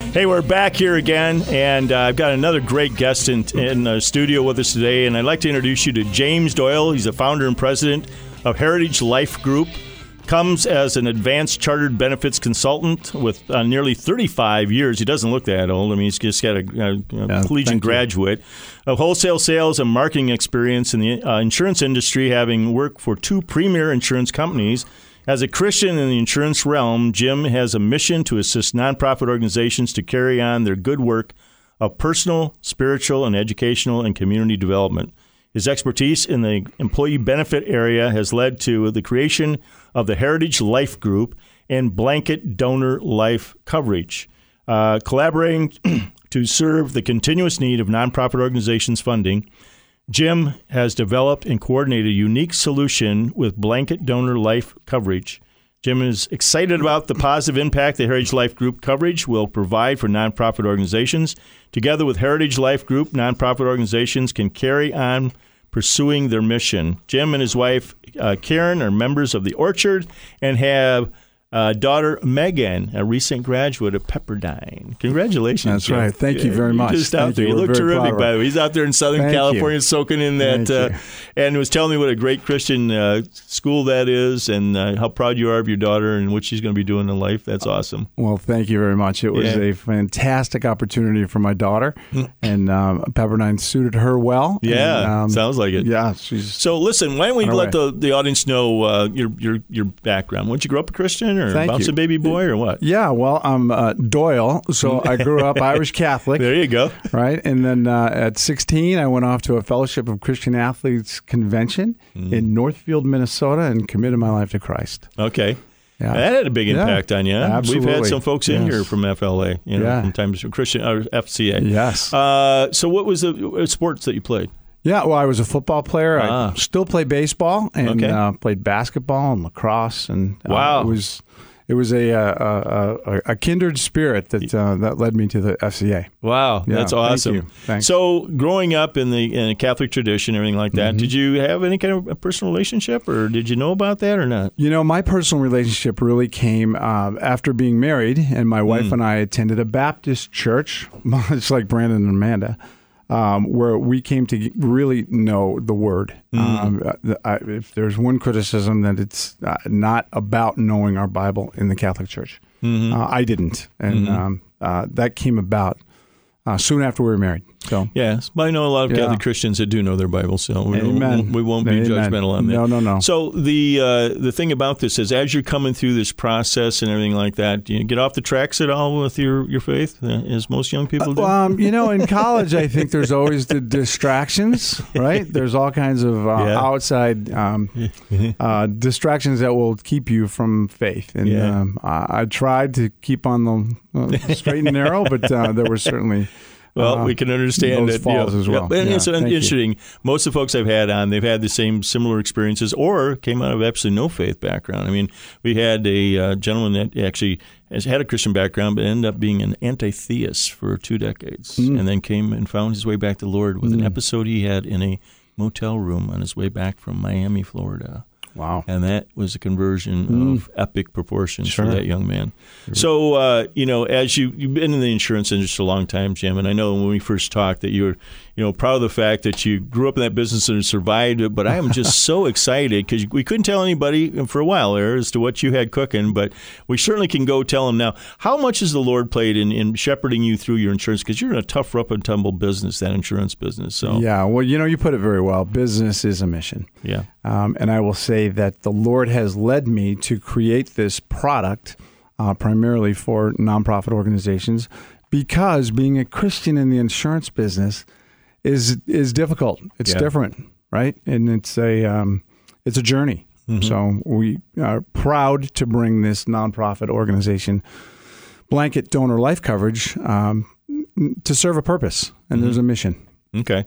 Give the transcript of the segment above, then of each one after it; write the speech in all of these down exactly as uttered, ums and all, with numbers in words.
Hey, we're back here again, and uh, I've got another great guest in, in the studio with us today, and I'd like to introduce you to James Doyle. He's the founder and president of Heritage Life Group. Comes as an advanced chartered benefits consultant with uh, nearly thirty-five years. He doesn't look that old. I mean, he's just got a, a, a yeah, collegiate graduate of wholesale sales and marketing experience in the uh, insurance industry, having worked for two premier insurance companies. As a Christian in the insurance realm, Jim has a mission to assist nonprofit organizations to carry on their good work of personal, spiritual, and educational and community development. His expertise in the employee benefit area has led to the creation of the Heritage Life Group and blanket donor life coverage, uh, collaborating to serve the continuous need of nonprofit organizations' funding. Jim has developed and coordinated a unique solution with blanket donor life coverage. Jim is excited about the positive impact the Heritage Life Group coverage will provide for nonprofit organizations. Together with Heritage Life Group, nonprofit organizations can carry on pursuing their mission. Jim and his wife, uh, Karen, are members of the Orchard and have Uh, daughter Megan, a recent graduate of Pepperdine. Congratulations. That's Jim. right. Thank you very much. You're just out Thank there. you. You look We're very terrific, proud by the way. He's out there in Southern Thank California you. soaking in that Thank uh, you. and was telling me what a great Christian uh, school that is and uh, how proud you are of your daughter and what she's going to be doing in life. That's awesome. Well, thank you very much. It was Yeah. a fantastic opportunity for my daughter, and um, Pepperdine suited her well. Yeah, and, um, sounds like it. Yeah, she's So listen, why don't we On our let way. the, the audience know uh, your your your background? Did you grow up a Christian or Thank bouncing you. baby boy or what? Yeah, well, I'm uh, Doyle, so I grew up Irish Catholic, There you go. right? And then uh, at sixteen, I went off to a Fellowship of Christian Athletes convention Mm-hmm. in Northfield, Minnesota, and committed my life to Christ. Okay. Yeah. That had a big Yeah, impact on you. We've had absolutely. some folks in Yes. here from F L A, you know, Yeah. sometimes Christian or F C A. Yes. Uh, so what was the uh, sports that you played? Yeah, well, I was a football player. Ah. I still play baseball and Okay. uh, played basketball and lacrosse. And uh, Wow. it was it was a a, a, a kindred spirit that uh, that led me to the F C A. Wow, Yeah, that's thank awesome. you. Thanks. So growing up in the in a Catholic tradition, everything like that, Mm-hmm. did you have any kind of a personal relationship, or did you know about that or not? You know, my personal relationship really came uh, after being married, and my wife Mm. and I attended a Baptist church, much like Brandon and Amanda, um, where we came to really know the Word. Mm. Um, I, if there's one criticism, that it's uh, not about knowing our Bible in the Catholic Church. Mm-hmm. Uh, I didn't, and Mhm. um, uh, that came about uh, soon after we were married. So. Yes, but I know a lot of Yeah. Catholic Christians that do know their Bible, so we, Amen. we won't be Amen. judgmental on that. No, no, no. So the uh, the thing about this is, as you're coming through this process and everything like that, do you get off the tracks at all with your, your faith, uh, as most young people do? Um, you know, in college, I think there's always the distractions, right? There's all kinds of uh, Yeah. outside um, uh, distractions that will keep you from faith. And Yeah. um, I, I tried to keep on the uh, straight and narrow, but uh, there were certainly Well, uh, we can understand those that. falls yeah. as well. Yeah, and Yeah, it's thank you. interesting. Most of the folks I've had on, they've had the same similar experiences or came out of absolutely no faith background. I mean, we had a uh, gentleman that actually has had a Christian background but ended up being an anti-theist for two decades Mm. and then came and found his way back to the Lord with an Mm. episode he had in a motel room on his way back from Miami, Florida. Wow. And that was a conversion Mm. of epic proportions Sure. for that young man. So, uh, you know, as you, you've been in the insurance industry a long time, Jim, and I know when we first talked that you were, you know, proud of the fact that you grew up in that business and survived it. But I am just so excited because we couldn't tell anybody for a while there as to what you had cooking, but we certainly can go tell them now. How much has the Lord played in, in shepherding you through your insurance? Because you're in a tough, rough and tumble business, that insurance business. So, Yeah, well, you know, you put it very well. Business is a mission. yeah. Um, and I will say that the Lord has led me to create this product uh, primarily for nonprofit organizations, because being a Christian in the insurance business is is difficult. It's Yeah. different, right? And it's a um, it's a journey. Mhm. So we are proud to bring this nonprofit organization blanket donor life coverage um, to serve a purpose, and Mhm. there's a mission. Okay.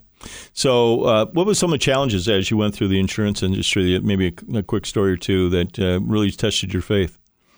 So uh, what were some of the challenges as you went through the insurance industry, maybe a, a quick story or two that uh, really tested your faith?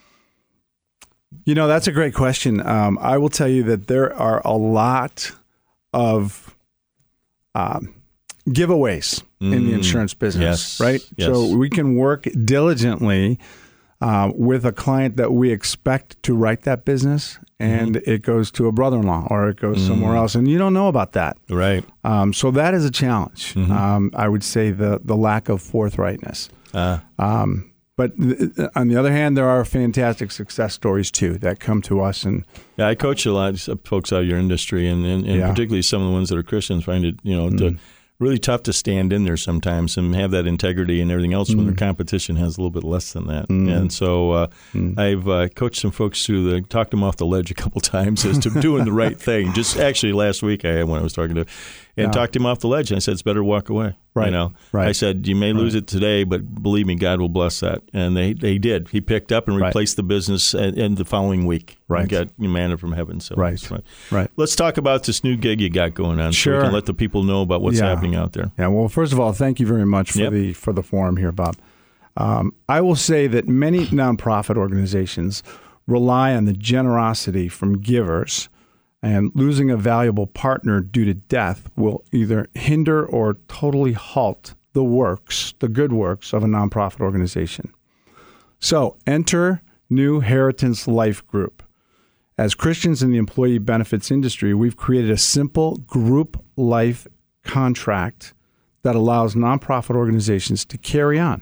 You know, that's a great question. Um, I will tell you that there are a lot of um, giveaways in the Mm, insurance business, yes, right? yes. So we can work diligently uh, with a client that we expect to write that business, and mm-hmm. it goes to a brother-in-law or it goes mm-hmm. somewhere else, and you don't know about that. Right. Um, so that is a challenge. Mm-hmm. Um, I would say the the lack of forthrightness. Uh. Um, but th- on the other hand, there are fantastic success stories too that come to us. And yeah, I coach a lot of folks out of your industry, and, and, and yeah. particularly some of the ones that are Christians find it, you know, mm-hmm. to, really tough to stand in there sometimes and have that integrity and everything else mm. when their competition has a little bit less than that. Mm. And so uh, mm. I've uh, coached some folks through the, talked them off the ledge a couple times as to doing the right thing. Just actually last week I had one I was talking to and yeah. talked him off the ledge. And I said, it's better to walk away. Right. You know, right. I said, you may right. lose it today, but believe me, God will bless that. And they, they did. He picked up and replaced right. the business in the following week. Right. And got manna from heaven. So right. right. Let's talk about this new gig you got going on sure. so we can let the people know about what's yeah. happening out there. Yeah. Well, first of all, thank you very much for yep. the for the forum here, Bob. Um, I will say that many nonprofit organizations rely on the generosity from givers, and losing a valuable partner due to death will either hinder or totally halt the works, the good works of a nonprofit organization. So enter New Heritance Life Group. As Christians in the employee benefits industry, we've created a simple group life contract that allows nonprofit organizations to carry on.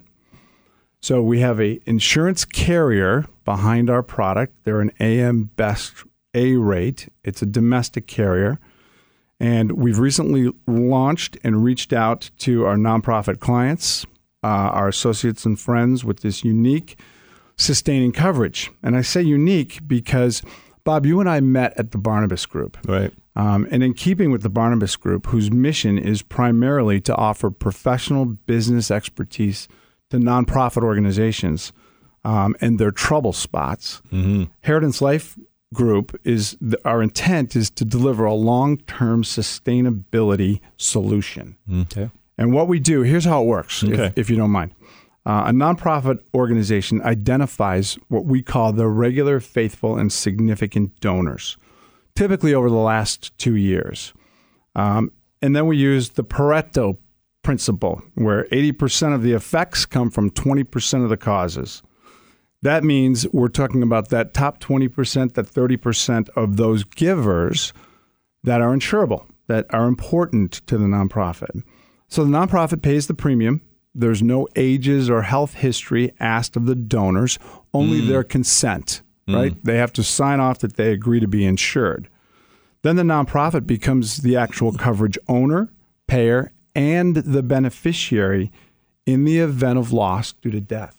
So we have an insurance carrier behind our product. They're an A M Best A rate. It's a domestic carrier. And we've recently launched and reached out to our nonprofit clients, uh, our associates and friends with this unique sustaining coverage. And I say unique because, Bob, you and I met at the Barnabas Group. Right. Um, and in keeping with the Barnabas Group, whose mission is primarily to offer professional business expertise to nonprofit organizations um, and their trouble spots, mm-hmm. Heritance Life Group is the, our intent is to deliver a long-term sustainability solution. Okay. And what we do, here's how it works, okay. if, if you don't mind. Uh, a nonprofit organization identifies what we call the regular, faithful, and significant donors, typically over the last two years. Um, and then we use the Pareto principle, where eighty percent of the effects come from twenty percent of the causes. That means we're talking about that top twenty percent, that thirty percent of those givers that are insurable, that are important to the nonprofit. So the nonprofit pays the premium. There's no ages or health history asked of the donors, only mm. their consent, right? Mm. They have to sign off that they agree to be insured. Then the nonprofit becomes the actual coverage owner, payer, and the beneficiary in the event of loss due to death.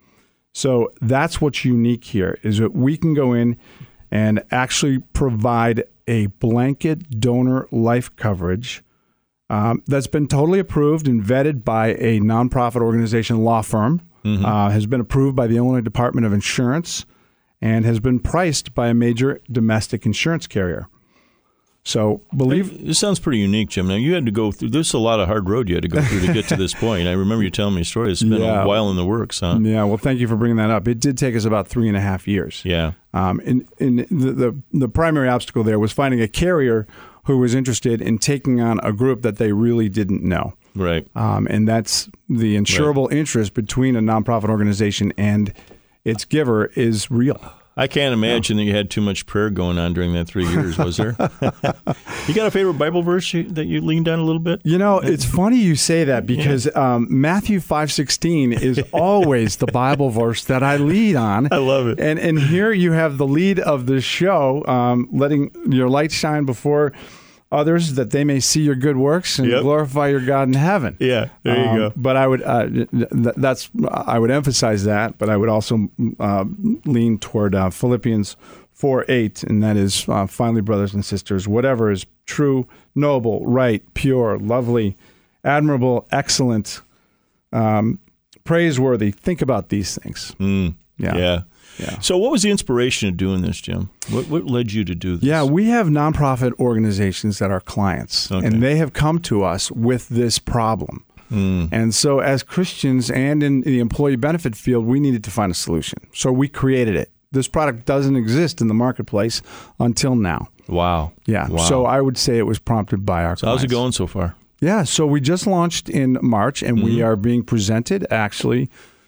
So that's what's unique here, is that we can go in and actually provide a blanket donor life coverage um, that's been totally approved and vetted by a nonprofit organization law firm, mm-hmm. uh, has been approved by the Illinois Department of Insurance, and has been priced by a major domestic insurance carrier. So believe this sounds pretty unique, Jim. Now you had to go through. There's a lot of hard road you had to go through to get to this point. I remember you telling me a story. It's been yeah. a while in the works, huh? Yeah. Well, thank you for bringing that up. It did take us about three and a half years. Yeah. Um. And, and the, the the primary obstacle there was finding a carrier who was interested in taking on a group that they really didn't know. Right. Um. And that's the insurable right. interest between a nonprofit organization and its giver is real. I can't imagine yeah. that you had too much prayer going on during that three years, was there? You got a favorite Bible verse you, that you leaned on a little bit? You know, it's funny you say that because yeah. um, Matthew five sixteen is always the Bible verse that I lead on. I love it. And and here you have the lead of the show, um, letting your light shine before others that they may see your good works and yep. glorify your God in heaven. Yeah, there you um, go. But I would uh, that's I would emphasize that, but I would also uh, lean toward uh, Philippians four eight, and that is uh, finally, brothers and sisters, whatever is true, noble, right, pure, lovely, admirable, excellent, um, praiseworthy. Think about these things. Mm, yeah. Yeah. Yeah. So what was the inspiration of doing this, Jim? What, what led you to do this? Yeah, we have nonprofit organizations that are clients, okay. and they have come to us with this problem. Mm. And so as Christians and in the employee benefit field, we needed to find a solution. So we created it. This product doesn't exist in the marketplace until now. Wow. Yeah. Wow. So I would say it was prompted by our so clients. How's it going so far? Yeah. So we just launched in March, and mm-hmm. we are being presented actually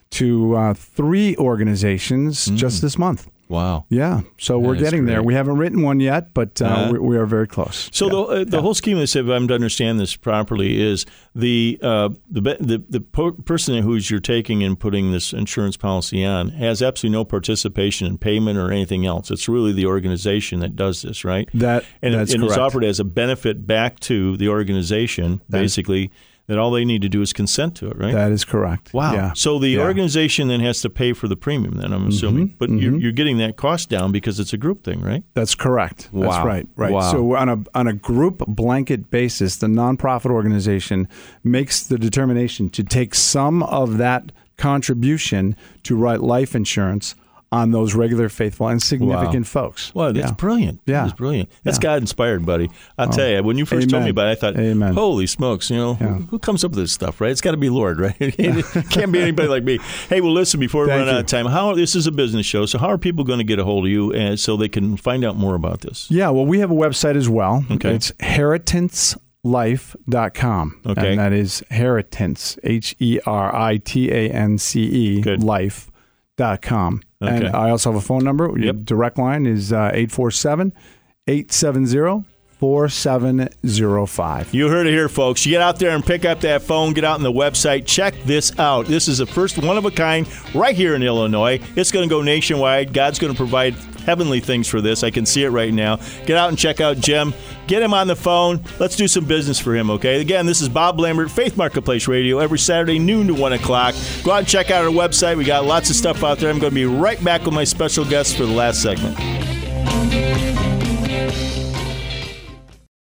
to uh, three organizations Mm. just this month. Wow. Yeah, so That we're is getting there. great. We haven't written one yet, but uh, Uh-huh. we, we are very close. So Yeah. the uh, the Yeah. whole scheme of this, if I'm to understand this properly, is the uh, the be- the the po- person who's you're taking and putting this insurance policy on has absolutely no participation in payment or anything else. It's really the organization that does this, right? That and that's it, and it's correct. offered as a benefit back to the organization, That- basically. That all they need to do is consent to it, right? That is correct. Wow. Yeah. So the Yeah. organization then has to pay for the premium, then, I'm assuming. But You're, mhm. you're getting that cost down because it's a group thing, right? That's correct. That's Wow. right. Right. Wow. So on a on a group blanket basis, the nonprofit organization makes the determination to take some of that contribution to write life insurance on those regular, faithful, and significant folks. Wow, that's Yeah. brilliant. Yeah. That's brilliant. That's Yeah. God inspired, buddy. I'll tell you, when you first told me Amen. about it, I thought, Amen. holy smokes, you know, Yeah. who, who comes up with this stuff, right? It's got to be Lord, right? It can't be anybody like me. Hey, well, listen, before we Thank run out you. of time, how this is a business show, so how are people going to get a hold of you and so they can find out more about this? Yeah, well, we have a website as well. Okay. It's heritance life dot com. Okay. And that is Heritance, H E R I T A N C E, Good. life dot com. Okay. And I also have a phone number. Your Yep. direct line is uh, eight four seven, eight seven zero, four seven zero five. You heard it here, folks. You get out there and pick up that phone, get out on the website, check this out. This is the first one of a kind right here in Illinois. It's going to go nationwide. God's going to provide heavenly things for this. I can see it right now. Get out and check out Jim. Get him on the phone. Let's do some business for him, okay? Again, this is Bob Lambert, Faith Marketplace Radio, every Saturday, noon to one o'clock. Go out and check out our website. We got lots of stuff out there. I'm going to be right back with my special guest for the last segment.